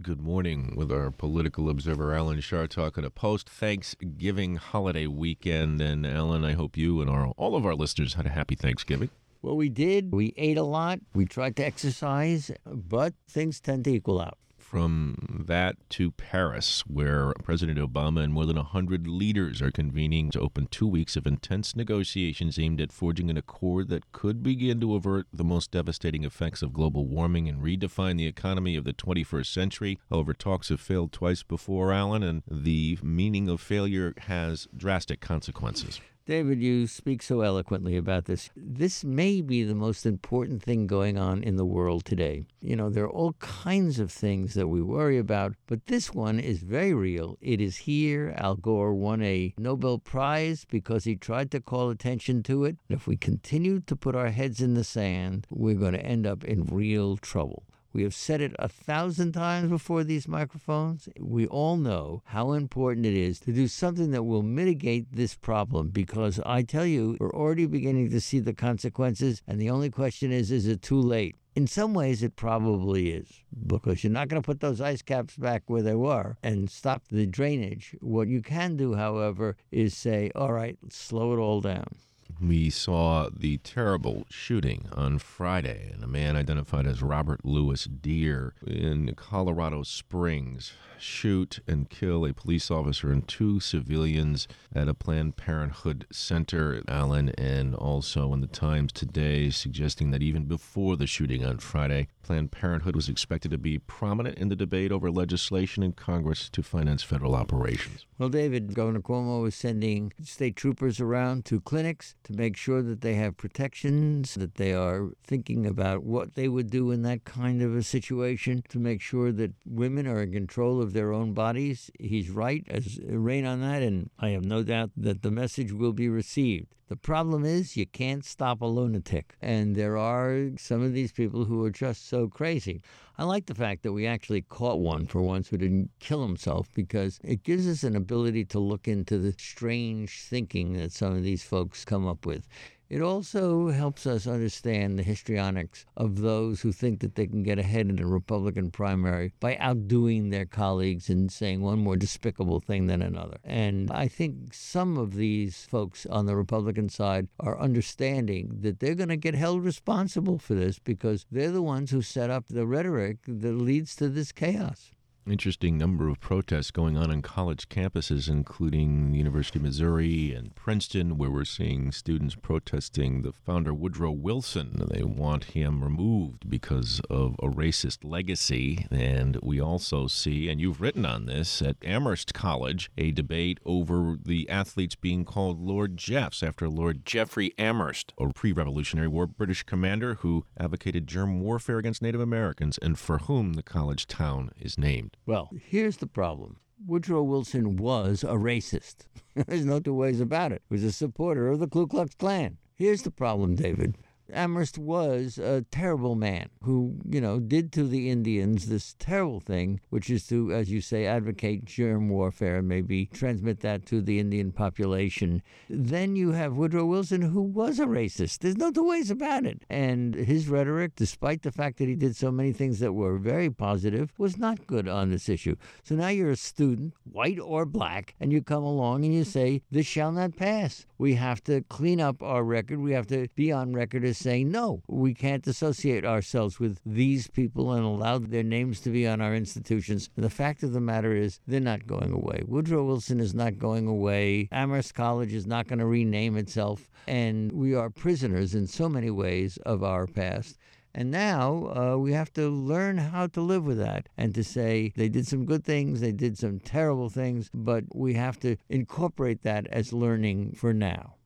Good morning with our political observer, Alan Chartock, on a post-Thanksgiving holiday weekend. And, Alan, I hope you and all of our listeners had a happy Thanksgiving. Well, we did. We ate a lot. We tried to exercise, but things tend to equal out. From that to Paris, where President Obama and more than 100 leaders are convening to open 2 weeks of intense negotiations aimed at forging an accord that could begin to avert the most devastating effects of global warming and redefine the economy of the 21st century. However, talks have failed twice before, Alan, and the meaning of failure has drastic consequences. David, you speak so eloquently about this. This may be the most important thing going on in the world today. You know, there are all kinds of things that we worry about, but this one is very real. It is here. Al Gore won a Nobel Prize because he tried to call attention to it. If we continue to put our heads in the sand, we're going to end up in real trouble. We have said it 1,000 times before these microphones. We all know how important it is to do something that will mitigate this problem, because I tell you, we're already beginning to see the consequences, and the only question is it too late? In some ways, it probably is, because you're not going to put those ice caps back where they were and stop the drainage. What you can do, however, is say, all right, let's slow it all down. We saw the terrible shooting on Friday, and a man identified as Robert Louis Deere in Colorado Springs shoot and kill a police officer and 2 civilians at a Planned Parenthood center, Alan, and also in the Times today suggesting that even before the shooting on Friday, Planned Parenthood was expected to be prominent in the debate over legislation in Congress to finance federal operations. Well, David, Governor Cuomo is sending state troopers around to clinics to make sure that they have protections, that they are thinking about what they would do in that kind of a situation, to make sure that women are in control of their own bodies. He's right, as rain on that, and I have no doubt that the message will be received. The problem is you can't stop a lunatic, and there are some of these people who are just so crazy. I like the fact that we actually caught one for once who didn't kill himself, because it gives us an ability to look into the strange thinking that some of these folks come up with. It also helps us understand the histrionics of those who think that they can get ahead in a Republican primary by outdoing their colleagues and saying one more despicable thing than another. And I think some of these folks on the Republican side are understanding that they're going to get held responsible for this, because they're the ones who set up the rhetoric that leads to this chaos. Interesting number of protests going on college campuses, including the University of Missouri and Princeton, where we're seeing students protesting the founder Woodrow Wilson. They want him removed because of a racist legacy. And we also see, and you've written on this, at Amherst College, a debate over the athletes being called Lord Jeffs after Lord Jeffrey Amherst, a pre-Revolutionary War British commander who advocated germ warfare against Native Americans and for whom the college town is named. Well, here's the problem. Woodrow Wilson was a racist. There's no two ways about it. He was a supporter of the Ku Klux Klan. Here's the problem, David. Amherst was a terrible man who, did to the Indians this terrible thing, which is to, as you say, advocate germ warfare and maybe transmit that to the Indian population. Then you have Woodrow Wilson, who was a racist. There's no two ways about it. And his rhetoric, despite the fact that he did so many things that were very positive, was not good on this issue. So now you're a student, white or black, and you come along and you say, this shall not pass. We have to clean up our record. We have to be on record as saying, no, we can't associate ourselves with these people and allow their names to be on our institutions. And the fact of the matter is, they're not going away. Woodrow Wilson is not going away. Amherst College is not going to rename itself. And we are prisoners in so many ways of our past. And now we have to learn how to live with that and to say they did some good things, they did some terrible things, but we have to incorporate that as learning for now.